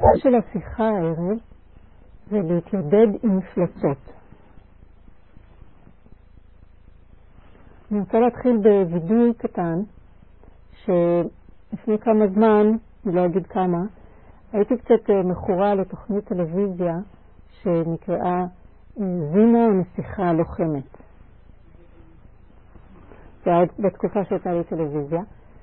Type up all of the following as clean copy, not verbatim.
של השיחה הערב זה להתיידד עם מפלצות. אני רוצה להתחיל בווידוי קטן, שלפני כמה זמן, אני לא אגיד כמה, הייתי קצת מכורה לתוכנית טלוויזיה שנקראה זינה הנסיכה הלוחמת. זה היה בתקופה שהייתה לי טלוויזיה,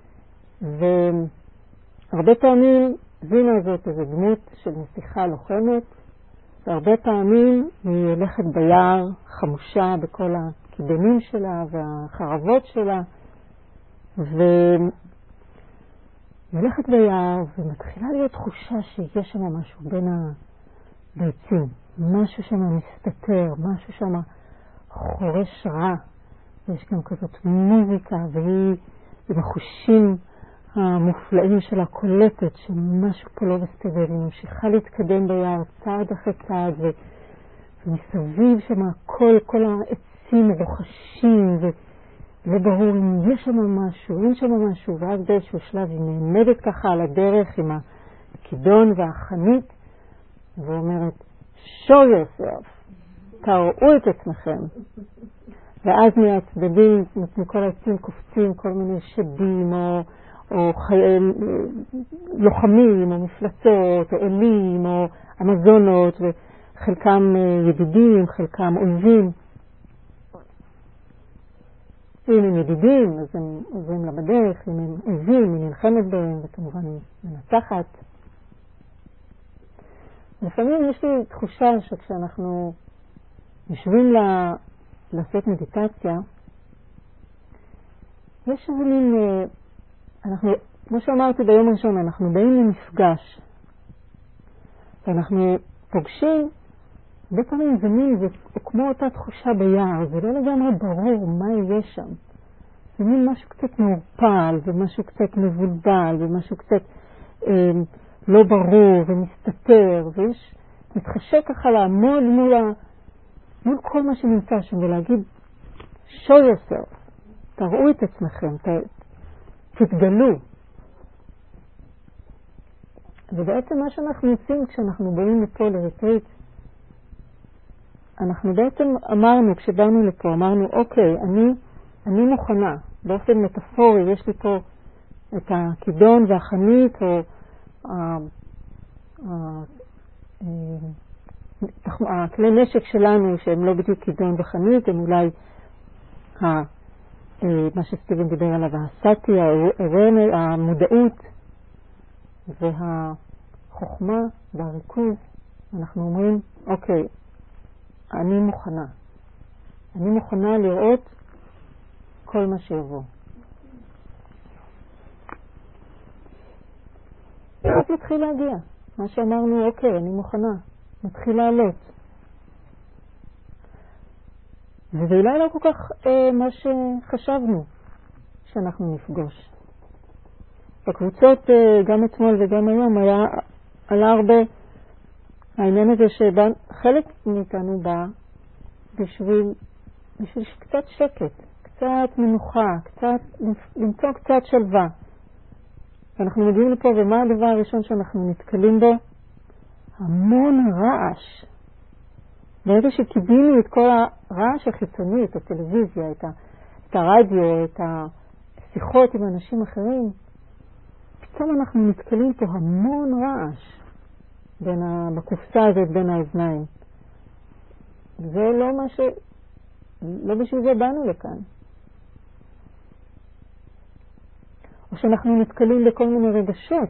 והרבה פעמים זינה הזאת איזו דמות של נסיכה לוחמת, והרבה פעמים היא הולכת ביער חמושה בכל הקידונים שלה והחרבות שלה, והיא הולכת ביער ומתחילה להיות תחושה שיש שם משהו בין הביצים, משהו שם מסתתר, משהו שם חורש רע, ויש גם כזאת מוזיקה, והיא עם החושים המופלאים שלה קולטת שמשהו פה לא בסדר, היא ממשיכה להתקדם ביער צעד אחרי צעד, ומסביב שם כל העצים רוחשים, ולא ברור אם יש שם משהו, אין שם משהו, ואז באיזשהו שלב היא נעמדת ככה על הדרך עם הכידון והחנית, ואומרת, show yourself, תראו את עצמכם. ואז מהצדדים, מכל העצים קופצים כל מיני שדים, או לוחמים, או מפלצות, או אלים, או אמזונות, וחלקם ידידים, חלקם אויבים. אם הם ידידים, אז הם עוזרים לה בדרך, אם הם אויבים, היא נלחמת בהם, וכמובן היא מנצחת. לפעמים יש לי תחושה שכשאנחנו יושבים לעשות מדיטציה, יש איזה מין, כמו שאמרתי ביום הראשון, אנחנו באים למפגש, ואנחנו פוגשים, הרבה פעמים זה מין, זה כמו אותה תחושה ביער, זה לא לגמרי ברור מה יהיה שם. זה מין משהו קצת מעורפל, ומשהו קצת מבולבל, ומשהו קצת לא ברור ומסתתר, ויש, מתחשק ככה לעמוד מול כל מה שנמצא שם, ולהגיד, show yourself, תראו את עצמכם, תתגלו. ובעצם מה שאנחנו עושים כשאנחנו באים לפה לריטריט, אנחנו בעצם אמרנו, כשבאנו לפה, אמרנו, אוקיי, אני מוכנה, באופן מטאפורי, יש לי פה את הכידון והחנית, או הכלי נשק שלנו, שהם לא בדיוק כידון וחנית, הם אולי מה שסטיבן דיבר עליו, הסאטי, המודעות והחוכמה והריכוז. אנחנו אומרים, אוקיי, אני מוכנה. אני מוכנה לראות כל מה שיבוא. אז מתחיל להגיע. מה שאמרנו, אוקיי, אני מוכנה. מתחיל לעלות. וזה אולי לא כל כך מה שחשבנו שאנחנו נפגוש. בקבוצות, גם אתמול וגם היום, עלה הרבה העניין הזה שחלק מאיתנו בא בשביל קצת שקט, קצת מנוחה, למצוא קצת שלווה. ואנחנו מגיעים לפה, ומה הדבר הראשון שאנחנו נתקלים בו? המון רעש. ברגע שקיבינו את כל הרעש החיצוני, את הטלוויזיה, את הרדיו, את השיחות עם אנשים אחרים, פתאום אנחנו נתקלים פה המון רעש בקופסה הזאת בין האוזניים. זה לא בשביל זה באנו לכאן. או שאנחנו נתקלים בכל מיני רגשות,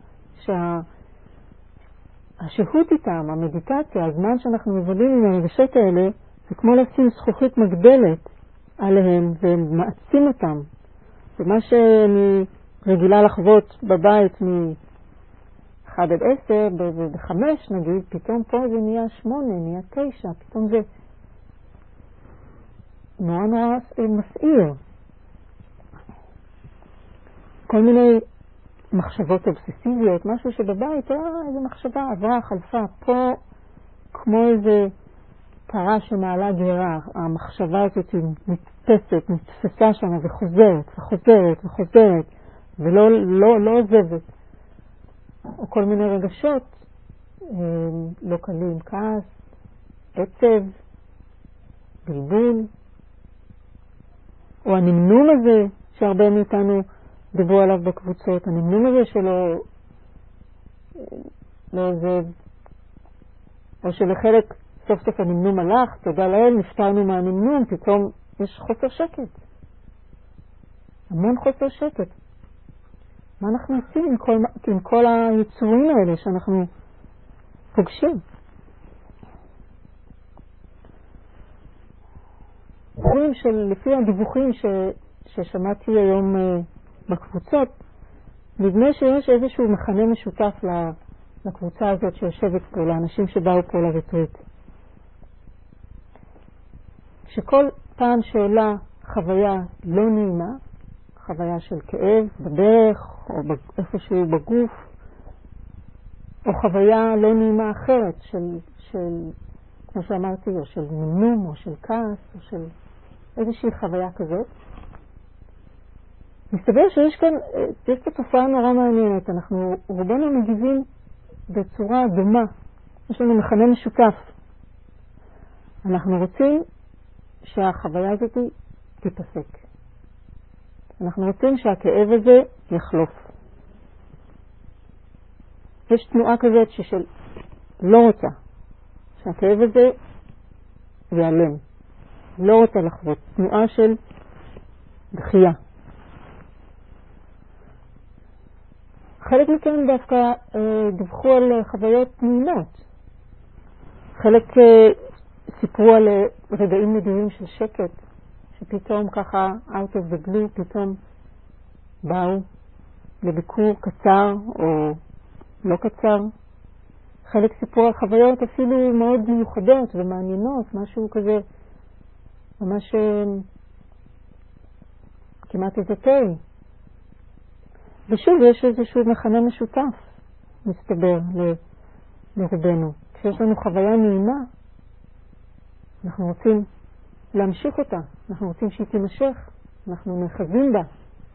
השהות איתם, המדיטציה, הזמן שאנחנו מבלים עם הרגשות האלה, זה כמו לשים זכוכית מגדלת עליהם ומעצים אותם. ומה שאני רגילה לחוות בבית מ-1 עד 10, ב-5 נגיד, פתאום פה זה נהיה 8, נהיה 9, פתאום זה נורא מסעיר. כל מיני מחשבות אובססיביות, משהו שבבית, איזו מחשבה עברה, חלפה, פה כמו איזה פרה שמעלה גרה, המחשבה הזאת נתפסה שם וחוזרת, ולא עוזבת. או כל מיני רגשות לא קלים, כעס, עצב, בלבול, או הנמנום הזה שהרבה מאיתנו דיברו עליו בקבוצות, הנמנום הזה שלא עוזב, או שלחלק סוף סוף הנמנום הלך, תודה לאל, נפטרנו מהנמנום, פתאום יש חוסר שקט. המון חוסר שקט. מה אנחנו עושים עם כל היצורים האלה שאנחנו פוגשים? לפי הדיווחים ששמעתי היום בקבוצות, נדמה שיש איזשהו מכנה משותף לקבוצה הזאת שיושבת פה, לאנשים שבאו פה לריטריט. שכל פעם שעולה חוויה לא נעימה, חוויה של כאב בדרך או איפשהו בגוף, או חוויה לא נעימה אחרת של כמו שאמרתי, או של נמנום או של כעס או של איזושהי חוויה כזאת, מסתבר שיש פה תופעה נורא מעניינת. אנחנו רובנו מגיבים בצורה דומה, יש לנו מכנה משותף. אנחנו רוצים שהחוויה הזאת תיפסק. אנחנו רוצים שהכאב הזה יחלוף. יש תנועה כזאת ששל לא רוצה שהכאב הזה ייעלם. לא רוצה לחוות. תנועה של דחייה. חלק מכם דווקא דיווחו על חוויות נעימות. חלק סיפרו על רגעים נדירים של שקט, שפתאום ככה, out of the blue, פתאום באו לביקור קצר או לא קצר. חלק סיפרו על חוויות אפילו מאוד מיוחדות ומעניינות, משהו כזה, ממש כמעט אזוטרי. ושוב, יש איזשהו מכנה משותף, מסתבר, לרובנו. כשיש לנו חוויה נעימה, אנחנו רוצים להמשיך אותה, אנחנו רוצים שהיא תימשך, אנחנו נחזים בה.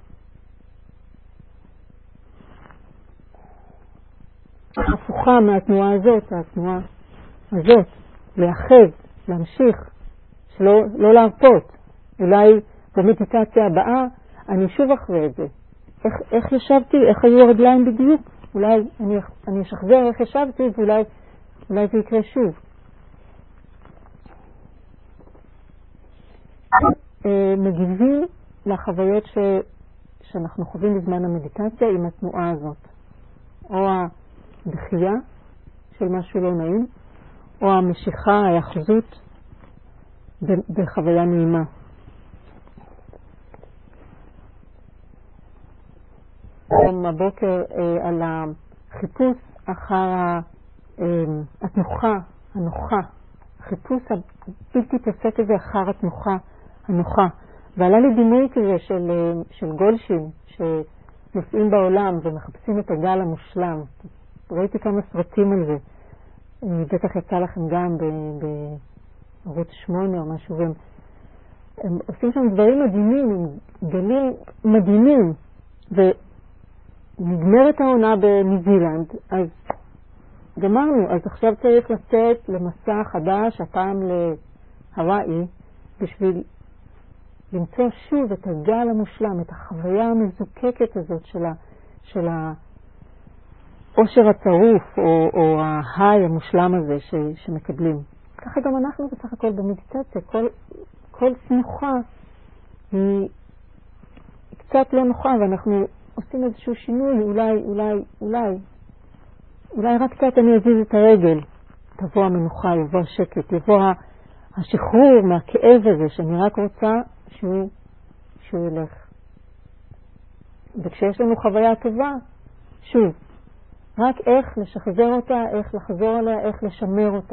הפוכה מהתנועה הזאת, התנועה הזאת, לאחז, להמשיך, לא להרפות. אולי במדיטציה הבאה אני שוב אחרי את זה. איך ישבתי, איך היו הרגליים בדיוק? אולי אני אשחזר איך ישבתי, ואולי זה יקרה שוב. מגיבים לחוויות שאנחנו חווים בזמן המדיטציה עם התנועה הזאת. או הדחייה של משהו לא נעים, או המשיכה, ההאחזות בחוויה נעימה. היום הבוקר על החיפוש אחר התנוחה, הנוחה. החיפוש הבלתי פוסק הזה אחר התנוחה, הנוחה. ועלה לי דימוי כזה של גולשים שנוסעים בעולם ומחפשים את הגל המושלם. ראיתי כמה סרטים על זה. בטח יצא לכם גם בערוץ 8 או משהו. הם עושים שם דברים מדהימים, עם גלים מדהימים. ונגמרת העונה בניו זילנד, אז גמרנו. אז עכשיו צריך לצאת למסע חדש, הפעם להוואי, בשביל למצוא שוב את הגל המושלם, את החוויה המזוקקת הזאת של העושר הצרוף, או ההיי המושלם הזה שמקבלים. ככה גם אנחנו בסך הכל במדיטציה, כל תנוחה היא קצת לא נוחה, ואנחנו עושים איזשהו שינוי, אולי רק קצת אני אזיז את הרגל, תבוא המנוחה, יבוא השקט, יבוא השחרור מהכאב הזה, שאני רק רוצה שהוא ילך. וכשיש לנו חוויה טובה, שוב, רק איך לשחזר אותה, איך לחזור עליה, איך לשמר אותה.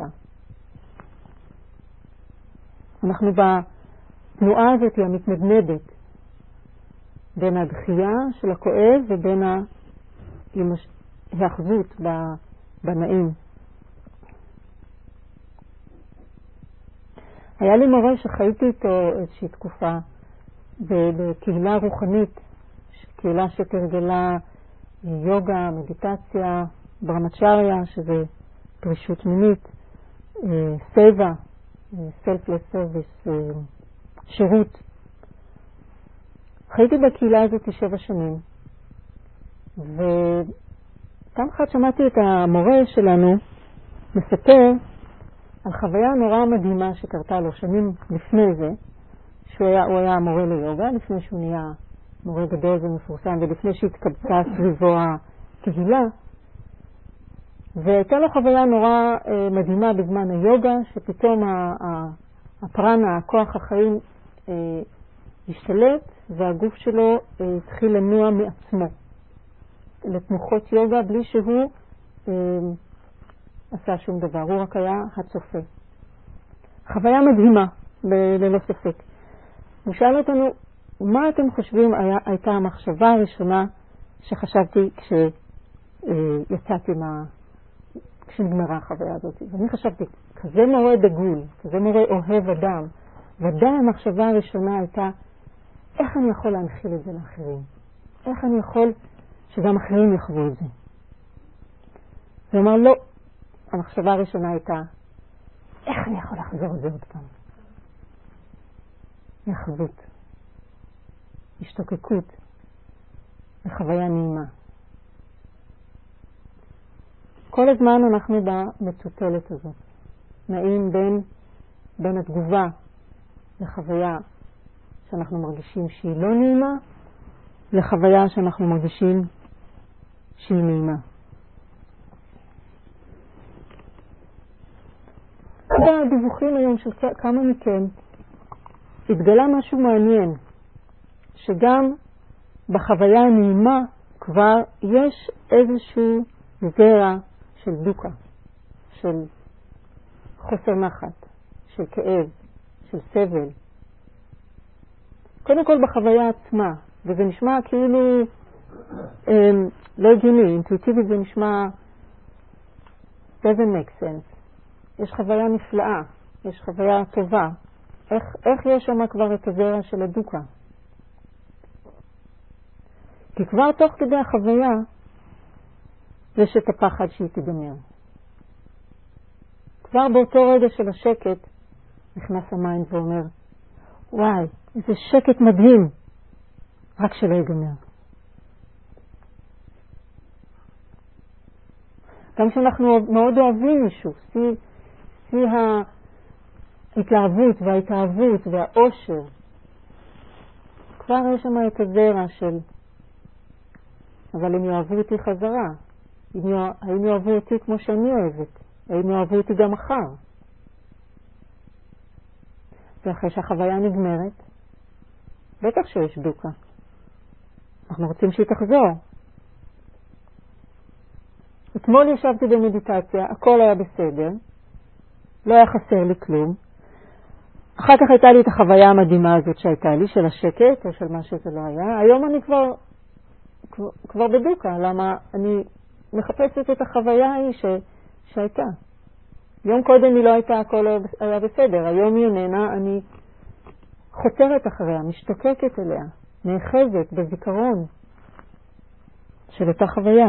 אנחנו בתנועה הזאת המתנדנדת בין הדחייה של הכואב ובין ההאחזות בנעים. היה לי מורה שחייתי איתו איזושהי תקופה בקהילה רוחנית, קהילה שתרגלה יוגה, מדיטציה, ברמצ'ריה, שזה פרישות מינית, סבע, selfless service, שירות. חייתי בקהילה הזאת 7 שנים, ופעם אחת שמעתי את המורה שלנו מספר על חוויה נורא מדהימה שקרתה לו שנים לפני זה, שהוא היה מורה ליוגה, לפני שהוא נהיה מורה גדול ומפורסם, ולפני שהתקבצה סביבו הקהילה. והייתה לו חוויה נורא מדהימה בזמן היוגה, שפתאום הפרנה, הכוח החיים, השתלט, והגוף שלו התחיל לנוע מעצמו לתנוחות יוגה בלי שהוא עשה שום דבר, הוא רק היה הצופה. חוויה מדהימה, ללא ספק. הוא שאל אותנו, מה אתם חושבים הייתה המחשבה הראשונה שחשבתי כשיצאתי כשנגמרה החוויה הזאת? ואני חשבתי, כזה מורה דגול, כזה מורה אוהב אדם, ודאי המחשבה הראשונה הייתה, איך אני יכול להנחיל את זה לאחרים? איך אני יכול שגם אחרים יחוו את זה? הוא אמר, לא. המחשבה הראשונה הייתה, איך אני יכול לחזור את זה עוד פעם? יחזות, השתוקקות, וחוויה נעימה. כל הזמן אנחנו במצוטלת הזאת, נעים בין התגובה לחוויה שאנחנו מרגישים שהיא לא נעימה, לחוויה שאנחנו מרגישים שהיא נעימה. בדיווחים היום של כמה מכם התגלה משהו מעניין, שגם בחוויה הנעימה כבר יש איזשהו זרע של דוקה, של חוסר נחת, של כאב, של סבל. קודם כל בחוויה עצמה, וזה נשמע כאילו לא הגיוני, אינטואיטיבית זה נשמע doesn't make sense. יש חוויה נפלאה, יש חוויה טובה. איך יש שם כבר את הזרע של הדוקה? כי כבר תוך כדי החוויה יש את הפחד שהיא תיגמר. כבר באותו רגע של השקט נכנס המיינד ואומר, וואי, איזה שקט מדהים, רק שלא ייגמר. גם שאנחנו מאוד אוהבים מישהו, שיא ההתלהבות וההתאהבות והאושר, כבר יש שם את הזרע של, אבל הם יאהבו אותי חזרה, האם יאהבו אותי כמו שאני אוהבת, האם יאהבו אותי גם מחר. ואחרי שהחוויה נגמרת, בטח שיש דוקה. אנחנו רוצים שהיא תחזור. אתמול ישבתי במדיטציה, הכל היה בסדר, לא היה חסר לי כלום. אחר כך הייתה לי את החוויה המדהימה הזאת שהייתה לי, של השקט או של מה שזה לא היה. היום אני כבר בדוקה, למה אני מחפשת את החוויה ההיא שהייתה. יום קודם היא לא הייתה, הכל היה בסדר. היום היא איננה, אני חותרת אחריה, משתוקקת אליה, נאחזת בזיכרון של אותה חוויה.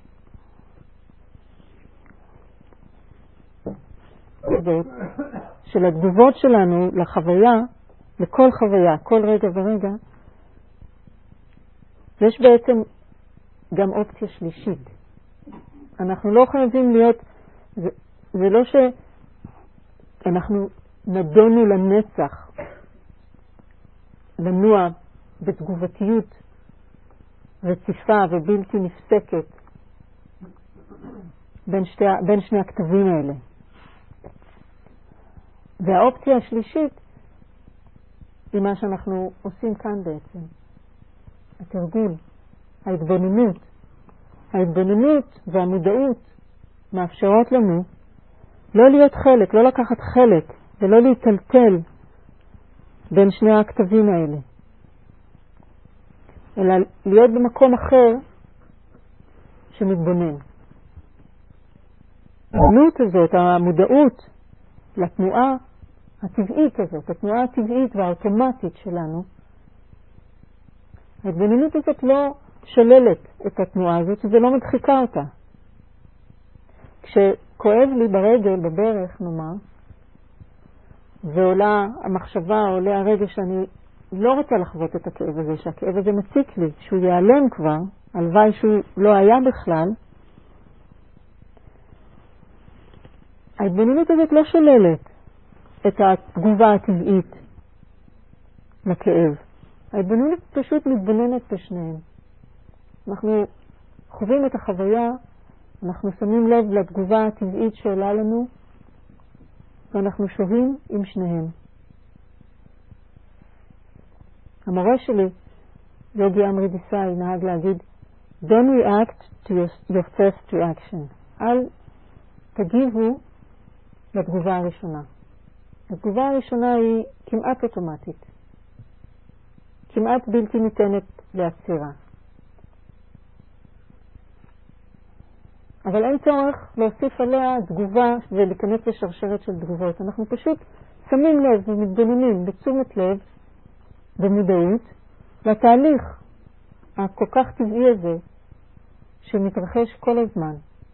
של התגובות שלנו לחוויה, לכל חוויה, כל רגע ורגע, יש בעצם גם אופציה שלישית. אנחנו לא חייבים להיות, זה לא שאנחנו נדונו לנצח, לנוע בתגובתיות רציפה ובלתי נפסקת בין שני הכתבים האלה. והאופציה השלישית היא מה שאנחנו עושים כאן בעצם. התרגול, ההתבוננות. ההתבוננות והמודעות מאפשרות לנו לא להיות חלק, לא לקחת חלק ולא להתלתל בין שני הכתבים האלה. אלא להיות במקום אחר שמתבונן. ההתבוננות הזאת, המודעות לתנועה הטבעית הזאת, התנועה הטבעית והאוטומטית שלנו, ההתבוננות הזאת לא שללת את התנועה הזאת, וזה לא מדחיקה אותה. כשכואב לי ברגל, בברך נאמר, ועולה המחשבה, עולה הרגע שאני לא רוצה לחוות את הכאב הזה, שהכאב הזה מציק לי, שהוא ייעלם כבר, הלוואי שהוא לא היה בכלל, ההתבוננות הזאת לא שוללת את התגובה הטבעית לכאב. ההתבוננות פשוט מתבוננת בשניהם. אנחנו חווים את החוויה, אנחנו שמים לב לתגובה הטבעית שעולה לנו, ואנחנו שוהים עם שניהם. המורה שלי, יוגי אמרי דסאי, נהג להגיד, Don't react to your first reaction. אל תגיבו לתגובה הראשונה. התגובה הראשונה היא כמעט אוטומטית. כמעט בלתי ניתנת לעצירה. אבל אין צורך להוסיף עליה תגובה ולהיכנס לשרשרת של תגובות. אנחנו פשוט שמים לב ומתבוננים בתשומת לב במודעות לתהליך הכל כך טבעי הזה שמתרחש כל הזמן.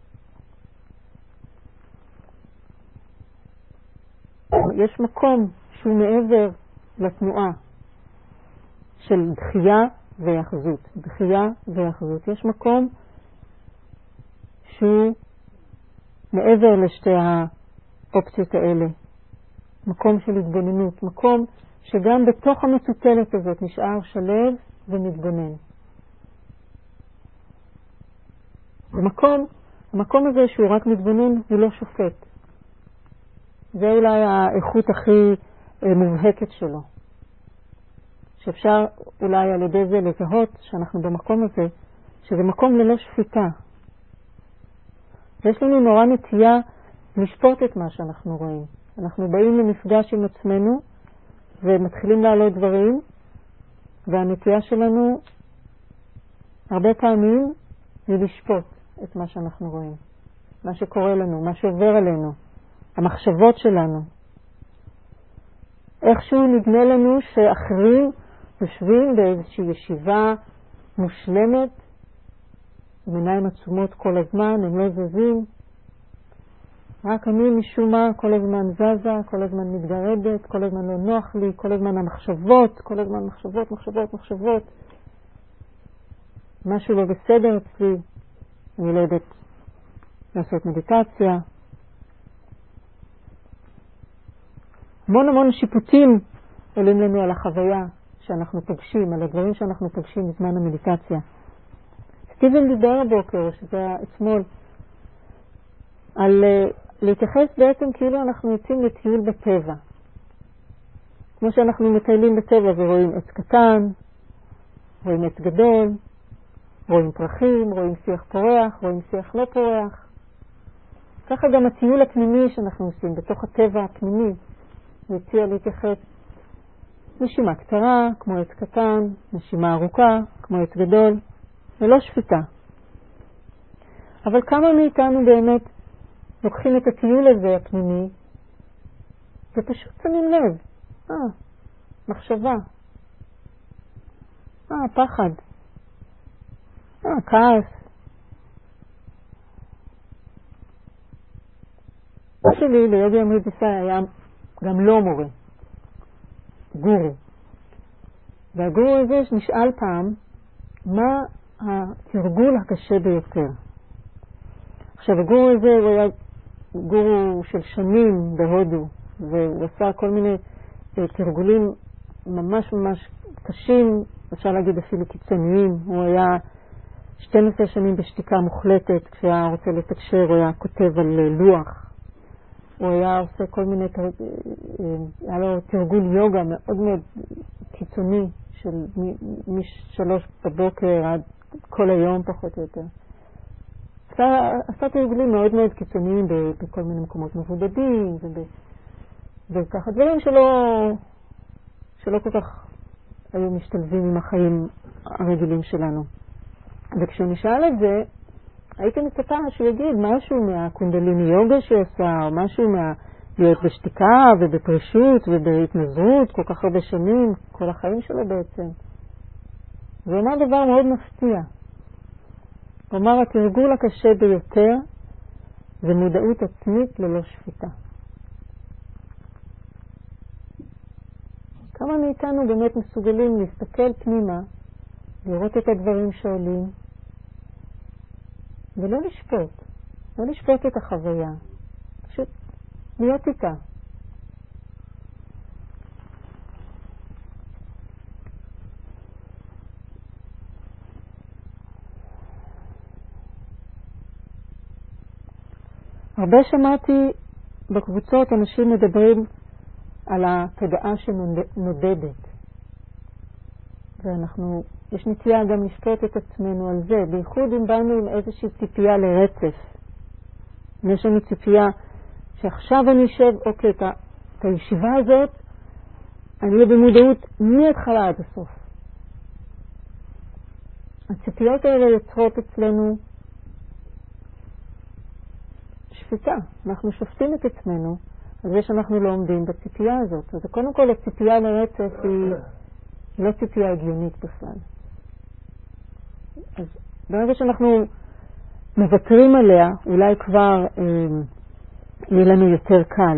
יש מקום שהוא מעבר לתנועה של דחייה ויחזות. דחייה ויחזות. יש מקום שהוא מעבר לשתי האופציות האלה. מקום של התבוננות. מקום שגם בתוך המטוטלת הזאת נשאר שלב ומתבונן. המקום הזה שהוא רק מתבונן הוא לא שופט. זה אולי האיכות הכי מובהקת שלו. שאפשר אולי על ידי זה לזהות שאנחנו במקום הזה, שזה מקום ללא שפיטה. ויש לנו נורא נטייה לשפוט את מה שאנחנו רואים. אנחנו באים למפגש עם עצמנו ומתחילים לעלות דברים, והנטייה שלנו הרבה פעמים היא לשפוט את מה שאנחנו רואים. מה שקורה לנו, מה שעובר עלינו, המחשבות שלנו. איכשהו נדמה לנו שאחרים יושבים באיזושהי ישיבה מושלמת, עם עיניים עצומות כל הזמן, הם לא זזים. רק אני משום מה כל הזמן זזה, כל הזמן מתגרדת, כל הזמן לא נוח לי, כל הזמן המחשבות, כל הזמן מחשבות. משהו לא בסדר אצלי, אני לא יודעת לעשות מדיטציה. המון שיפוטים עולים לנו על החוויה שאנחנו פוגשים, על הדברים שאנחנו פוגשים בזמן המדיטציה. סטיבן דיבר הבוקר, שזה היה אתמול, על להתייחס בעצם כאילו אנחנו יוצאים לטיול בטבע. כמו שאנחנו מטיילים בטבע ורואים עץ קטן, רואים עץ גדול, רואים פרחים, רואים שיח פורח, רואים שיח לא פורח. ככה גם הטיול הפנימי שאנחנו עושים בתוך הטבע הפנימי, מציע להתייחס נשימה קצרה, כמו עץ קטן, נשימה ארוכה, כמו עץ גדול, ולא שפיטה. אבל כמה מאיתנו באמת לוקחים את הטיול הזה הפנימי, ופשוט שמים לב, מחשבה, פחד, כעס. שלי ליוגי אמרי דסאי היה גם לא מורה, גורו. והגורו הזה נשאל פעם, מה התרגול הקשה ביותר? עכשיו, הגורו הזה הוא היה גורו של שנים בהודו, והוא עשה כל מיני תרגולים ממש קשים, אפשר להגיד אפילו קיצוניים. הוא היה 12 שנים בשתיקה מוחלטת, כשהיה רוצה לתקשר, הוא היה כותב על לוח. הוא היה עושה כל מיני, היה לו תרגול יוגה מאוד קיצוני, של מ-3 בבוקר עד כל היום פחות או יותר. עשה תרגולים מאוד קיצוניים בכל מיני מקומות מבודדים, וככה דברים שלא כל כך היו משתלבים עם החיים הרגילים שלנו. וכשהוא נשאל את זה, הייתי מצפה שהוא יגיד משהו מהקונדליני יוגה שהוא עושה, או משהו להיות בשתיקה ובפרישות ובהתנזרות כל כך הרבה שנים, כל החיים שלו בעצם. זה אומר דבר מאוד מפתיע. הוא אמר, התרגול הקשה ביותר זה מודעות עצמית ללא שפיטה. כמה מאיתנו באמת מסוגלים להסתכל פנימה, לראות את הדברים שעולים, ולא לשפוט, לא לשפוט את החוויה, פשוט להיות איתה. הרבה שמעתי בקבוצות אנשים מדברים על התודעה שנודדת. יש נטייה גם לשפוט את עצמנו על זה, בייחוד אם באנו עם איזושהי ציפייה לרצף. יש לנו ציפייה שעכשיו אני אשב, אוקיי, את הישיבה הזאת, אני אהיה במודעות מההתחלה עד הסוף. הציפיות האלה יוצרות אצלנו שפיטה. אנחנו שופטים את עצמנו על זה שאנחנו לא עומדים בציפייה הזאת. אז קודם כל הציפייה לרצף היא לא ציפייה הגיונית בכלל. אז ברגע שאנחנו מוותרים עליה, אולי כבר יהיה לנו יותר קל.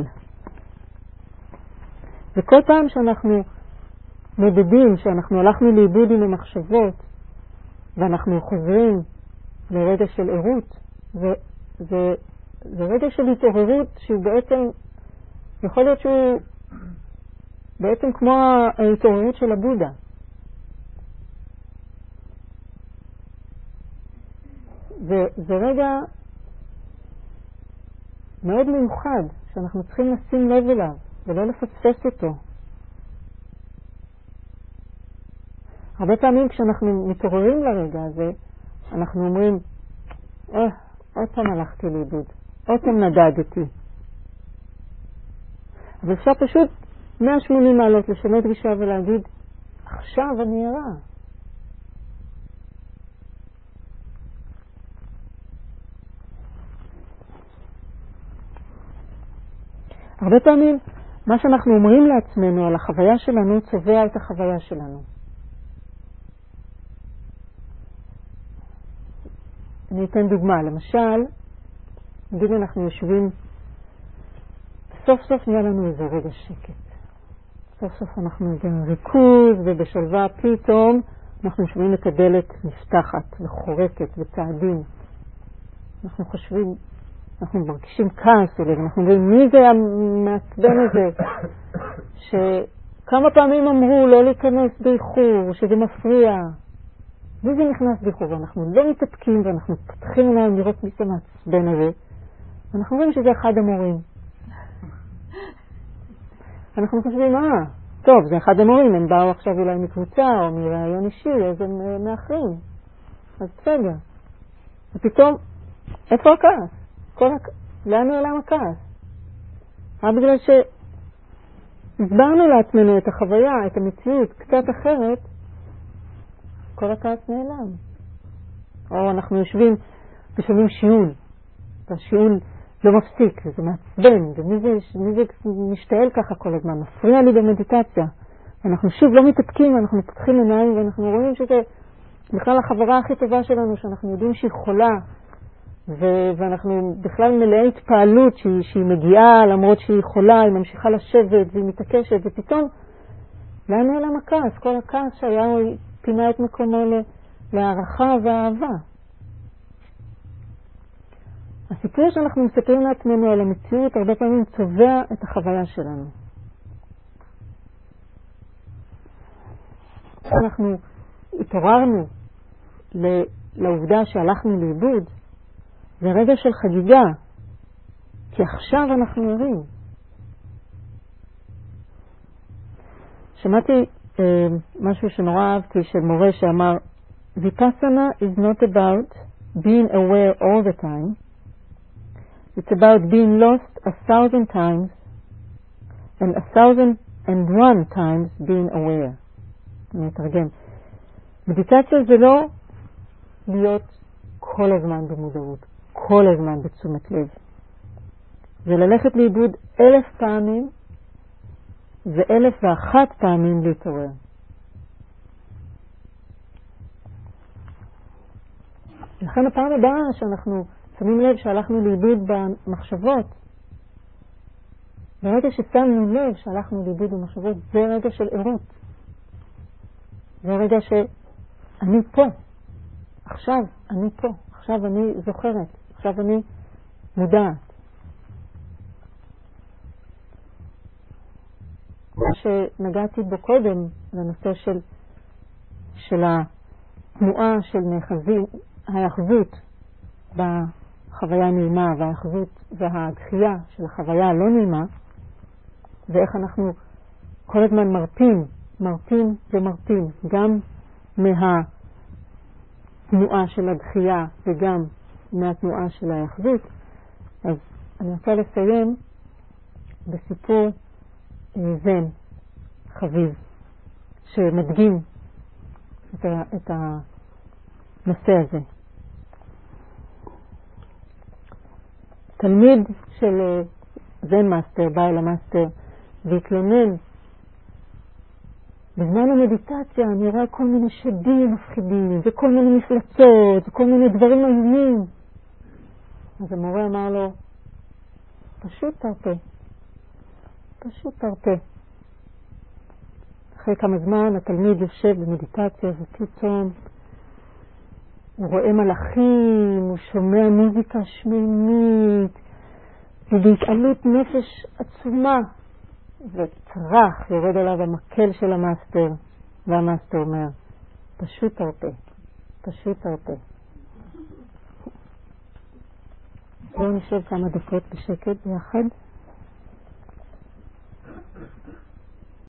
וכל פעם שאנחנו מדדים, שאנחנו הלכנו לאיבוד עם המחשבות, ואנחנו חוזרים לרגע של ערות, זה רגע של התעוררות שהוא בעצם, יכול להיות שהוא בעצם כמו ההתעוררות של הבודה. זה רגע מאוד מיוחד שאנחנו צריכים לשים לב אליו ולא לפספס אותו. הרבה פעמים כשאנחנו מתעוררים לרגע הזה, אנחנו אומרים, עוד פעם הלכתי לאיבוד, עוד פעם נדדתי. אבל אפשר פשוט 180 מעלות לשנות גישה ולהגיד, עכשיו אני ערה. הרבה פעמים מה שאנחנו אומרים לעצמנו על החוויה שלנו צובע את החוויה שלנו. אני אתן דוגמה. למשל, נגיד אנחנו יושבים, סוף סוף נהיה לנו איזה רגע שקט. סוף סוף אנחנו בריכוז ובשלווה, פתאום אנחנו שומעים את הדלת נפתחת וחורקת וצעדים. אנחנו חושבים, אנחנו מרגישים כעס אולי, אנחנו אומרים, מי זה המעצבן הזה? שכמה פעמים אמרו לא להיכנס באיחור, שזה מפריע. מי זה נכנס באיחור? ואנחנו לא מתעתקים ואנחנו פתחים עליהם לראות מי זה מעצבן הזה. ואנחנו רואים שזה אחד המורים. אנחנו חושבים, טוב, זה אחד המורים, הם באו עכשיו אולי מקבוצה או מרעיון אישי, אז הם מאחרים. אז בסדר. ופתאום, איפה הכעס? לאן נעלם הכעס? בגלל שהסברנו לעצמנו את החוויה, את המציאות, קצת אחרת, כל הכעס נעלם. או אנחנו יושבים ושומעים שיעול, והשיעול לא מפסיק, זה מעצבן, ומי זה משתעל ככה כל הזמן, מפריע לי במדיטציה. אנחנו שוב לא מתעתקים, אנחנו פותחים עיניים, ואנחנו רואים שזה בכלל החברה הכי טובה שלנו, שאנחנו יודעים שהיא חולה, ואנחנו בכלל מלאי התפעלות שהיא מגיעה, למרות שהיא חולה, היא ממשיכה לשבת והיא מתעקשת, ופתאום, לאן נעלם הכעס? כל הכעס שהיה פינה את מקומו להערכה ואהבה. הסיפור שאנחנו מספרים לעצמנו על המציאות הרבה פעמים צובע את החוויה שלנו. אנחנו התעוררנו לעובדה שהלכנו לאיבוד, זה רגע של חגיגה, כי עכשיו אנחנו ערים. שמעתי משהו שנורא אהבתי של מורה שאמר, Vipassana is not about being aware all the time, it's about being lost 1,000 times and 1,001 times being aware. אני אתרגם. מדיטציה זה לא להיות כל הזמן במודעות, כל הזמן בתשומת לב. זה ללכת לאיבוד 1,000 פעמים ו1,001 פעמים להתעורר. לכן הפעם הבאה שאנחנו שמים לב שהלכנו לאיבוד במחשבות. ברגע ששמנו לב שהלכנו לאיבוד במחשבות, זה רגע של ערות. זה רגע שאני פה. עכשיו אני פה. עכשיו אני זוכרת. עכשיו אני מודעת. מה שנגעתי בו קודם, לנושא של התנועה של ההיאחזות בחוויה הנעימה, וההיאחזות והדחייה של החוויה הלא נעימה, ואיך אנחנו כל הזמן מרפים ומרפים, גם מהתנועה של הדחייה וגם מהתנועה של ההיאחזות. אז אני רוצה לסיים בסיפור זן חביב שמדגים את הנושא הזה. תלמיד של זן מאסטר בא אל המאסטר והתלונן, בזמן המדיטציה אני רואה כל מיני שדים מפחידים וכל מיני מפלצות וכל מיני דברים איומים. אז המורה אמר לו, פשוט תרפה. אחרי כמה זמן התלמיד יושב במדיטציה ופתאום הוא רואה מלאכים, הוא שומע מוזיקה שמימית, ובהתעלות נפש עצומה, וצרח יורד עליו המקל של המאסטר, והמאסטר אומר, פשוט תרפה. בואו נשב כמה דקות בשקט ביחד.